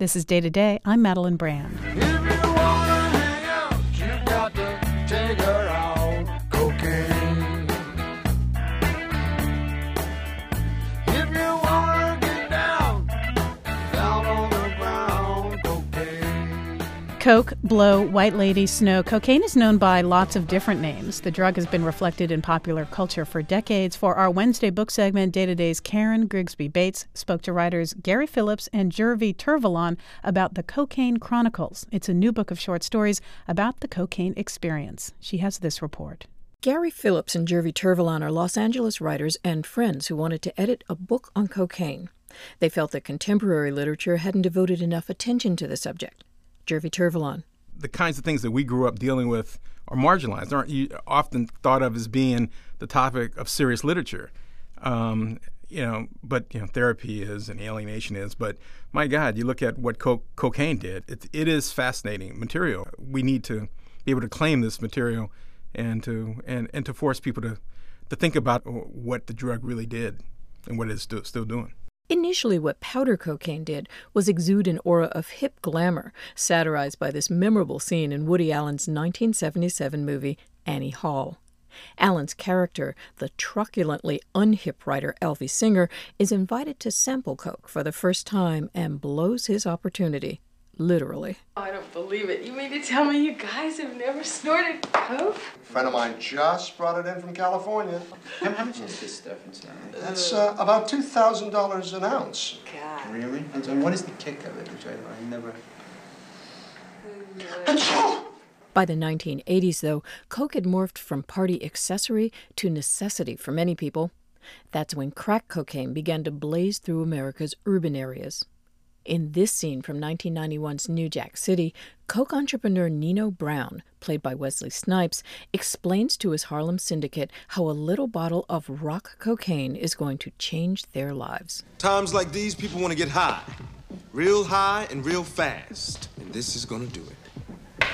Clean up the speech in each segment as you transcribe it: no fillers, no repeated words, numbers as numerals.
This is Day to Day. I'm Madeline Brand. If you wanna hang out, you got to take her out. Cocaine. If you wanna get down on the ground, cocaine. Coke, blow, white lady, snow. Cocaine is known by lots of different names. The drug has been reflected in popular culture for decades. For our Wednesday book segment, Day to Day's Karen Grigsby Bates spoke to writers Gary Phillips and Jervy Tervalon about The Cocaine Chronicles. It's a new book of short stories about the cocaine experience. She has this report. Gary Phillips and Jervy Tervalon are Los Angeles writers and friends who wanted to edit a book on cocaine. They felt that contemporary literature hadn't devoted enough attention to the subject. Jervy Tervalon. The kinds of things that we grew up dealing with are marginalized, aren't often thought of as being the topic of serious literature. But therapy is and alienation is. But my God, you look at what cocaine did. It is fascinating material. We need to be able to claim this material and to force people to think about what the drug really did and what it's still doing. Initially, what powder cocaine did was exude an aura of hip glamour, satirized by this memorable scene in Woody Allen's 1977 movie Annie Hall. Allen's character, the truculently unhip writer Alfie Singer, is invited to sample coke for the first time and blows his opportunity. Literally. I don't believe it. You mean to tell me you guys have never snorted coke? A friend of mine just brought it in from California. How much is this stuff inside? That's about $2,000 an ounce. God. Really? And what is the kick of it, which I never... By the 1980s, though, coke had morphed from party accessory to necessity for many people. That's when crack cocaine began to blaze through America's urban areas. In this scene from 1991's New Jack City, coke entrepreneur Nino Brown, played by Wesley Snipes, explains to his Harlem syndicate how a little bottle of rock cocaine is going to change their lives. Times like these, people want to get high. Real high and real fast. And this is going to do it.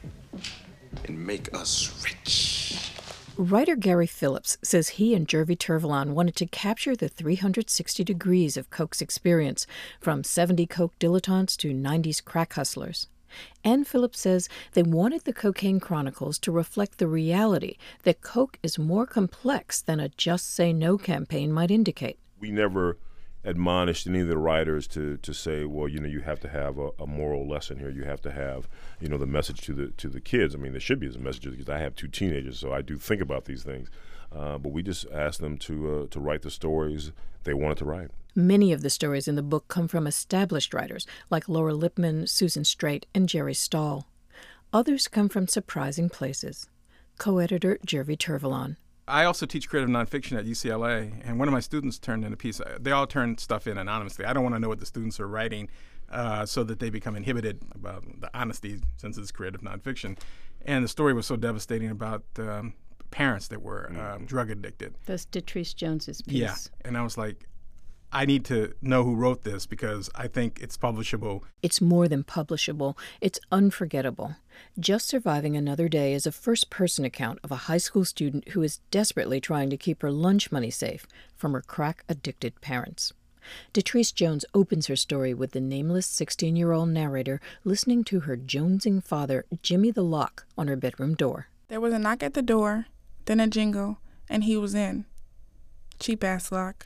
And make us rich. Writer Gary Phillips says he and Jervy Tervalon wanted to capture the 360 degrees of coke's experience, from 70 coke dilettantes to 90s crack hustlers. And Phillips says they wanted the Cocaine Chronicles to reflect the reality that coke is more complex than a Just Say No campaign might indicate. We never admonished any of the writers to say, well, you have to have a moral lesson here. You have to have, the message to the kids. I mean, there should be a message to the kids. I have two teenagers, so I do think about these things. But we just asked them to write the stories they wanted to write. Many of the stories in the book come from established writers like Laura Lippman, Susan Straight, and Jerry Stahl. Others come from surprising places. Co-editor Jervy Tervalon. I also teach creative nonfiction at UCLA, and one of my students turned in a piece. They all turn stuff in anonymously. I don't want to know what the students are writing so that they become inhibited about the honesty, since it's creative nonfiction. And the story was so devastating about parents that were drug addicted. That's Detrice Jones's piece. Yeah, and I was like, I need to know who wrote this because I think it's publishable. It's more than publishable. It's unforgettable. Just Surviving Another Day is a first-person account of a high school student who is desperately trying to keep her lunch money safe from her crack-addicted parents. Detrice Jones opens her story with the nameless 16-year-old narrator listening to her jonesing father, Jimmy the Lock, on her bedroom door. There was a knock at the door, then a jingle, and he was in. Cheap-ass lock.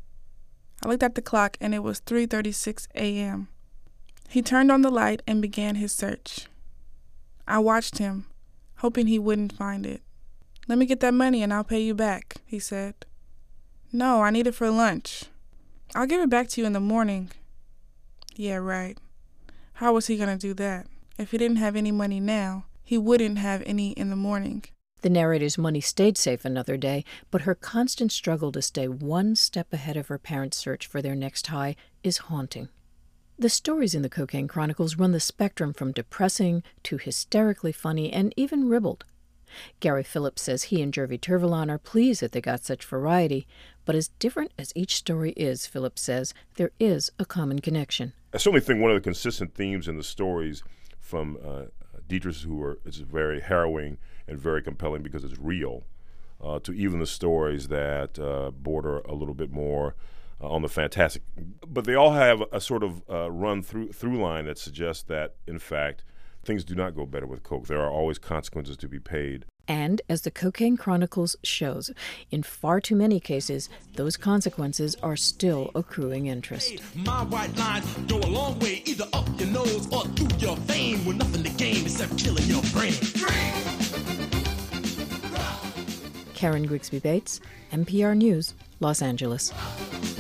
I looked at the clock, and it was 3:36 a.m. He turned on the light and began his search. I watched him, hoping he wouldn't find it. "Let me get that money and I'll pay you back," he said. "No, I need it for lunch. I'll give it back to you in the morning." Yeah, right. How was he going to do that? If he didn't have any money now, he wouldn't have any in the morning. The narrator's money stayed safe another day, but her constant struggle to stay one step ahead of her parents' search for their next high is haunting. The stories in the Cocaine Chronicles run the spectrum from depressing to hysterically funny and even ribald. Gary Phillips says he and Jervy Tervalon are pleased that they got such variety, but as different as each story is, Phillips says, there is a common connection. I certainly think one of the consistent themes in the stories from Detrice, it's very harrowing and very compelling because it's real, to even the stories that border a little bit more on the fantastic. But they all have a sort of run through line that suggests that, in fact, things do not go better with coke. There are always consequences to be paid. And as the Cocaine Chronicles shows, in far too many cases, those consequences are still accruing interest. My white lines go a long way, either up your nose or through your vein, with nothing to gain except killing your brain. Karen Grigsby Bates, NPR News, Los Angeles.